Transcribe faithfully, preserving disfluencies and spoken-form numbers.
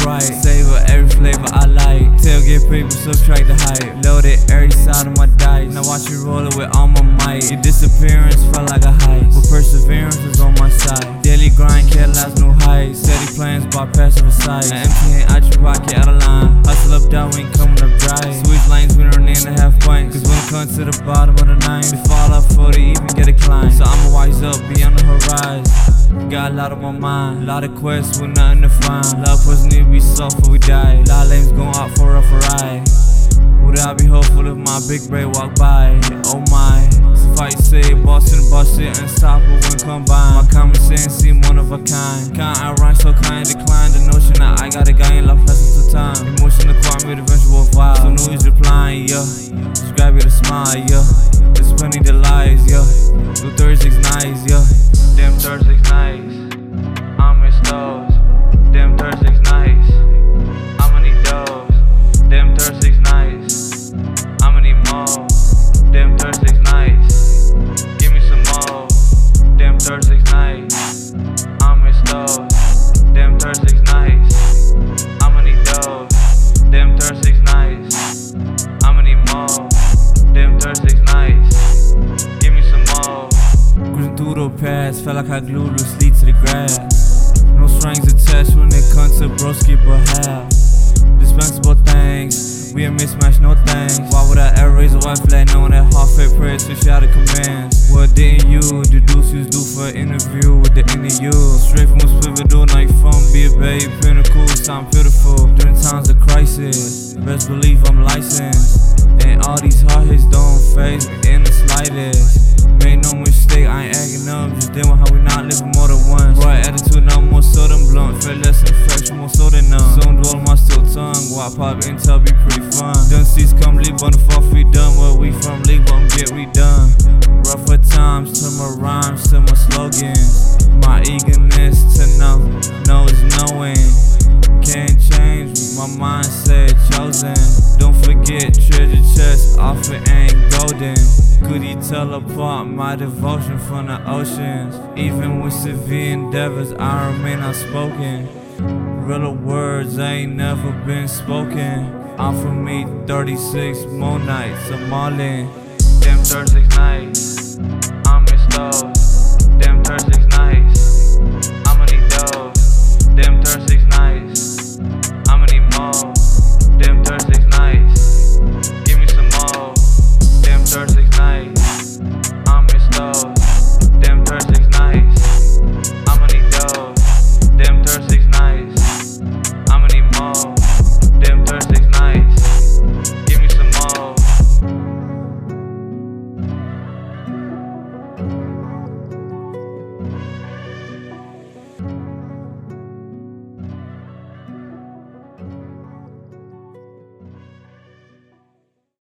right. Savor every flavor I like. Tailgate paper, subtract the hype. Loaded every side of my dice. Now watch you roll it with all my might. Your disappearance felt like a heist, but perseverance was on my side. Daily grind, can't last new heights. Steady plans by passive sight. Now empty ain't out your pocket, out of line. Hustle up down, we ain't coming up dry. Switch lanes, we don't need to have points. Cause when it comes to the bottom of the ninth, they fall up before they even get a climb. So I'ma wise up, be on the horizon. Got a lot on my mind, lot of quests with nothing to find. Love person need to be soft before we die. Lot of lanes going out for a rough ride. Would I be hopeful if my big brain walk by? Oh my, suffice to say, boss in the bus shit unstoppable when combined. My common sense seem one of a kind. Can't outrun, so kind decline the notion that I got a guy in love lessons of time. Emotion acquired me the eventual vibe. So news replying, yeah. Subscribe with a smile, yeah. There's plenty to lies, yeah. Do thirty-six nights, yeah. Damn thirty-six nights, I miss those. Damn thirty-six nights, I'ma need those. Damn thirty-six nights, I'ma need more. Damn thirty-six nights, give me some more. Damn thirty-six nights, I miss those. Damn thirty-six nights, I'ma need those. Damn thirty-six nights, I'ma need more. Damn thirty-six nights, give me some more. Cruising through the past, felt like I glued loosely to the grass. No strings attached when it comes to broski but half. Dispensable things, we a mismatch, no thanks. Why would I ever raise a white flag knowing that half-fed prayers switch out of commands? What didn't you do deuces do for an interview with the inner you? Straight from a pivotal, now you from be a babe, pinnacle, sound pitiful. During times of crisis, best believe I'm licensed. And all these hard hits don't faze me in the slightest. Made no mistake, I ain't acting up, just dealing with how we not living more than once. Right attitude, now more so than blunt. Feel less infection, more so than none. Zone dwell my still tongue, while pop intel be pretty fun. Done seats come leave on the fall free done. Where we from leave, I'm get redone. Rougher times to my rhymes, to my slogans. My eagerness to know, know is knowing. Can't change my mindset chosen. Don't forget treasure chest, off it ain't golden. Could you tell apart my devotion from the oceans? Even with severe endeavors, I remain unspoken. Realer words ain't never been spoken. Offer me thirty-six more nights, I'm all in. Damn thirty-six nights, I miss those. Damn thirty-six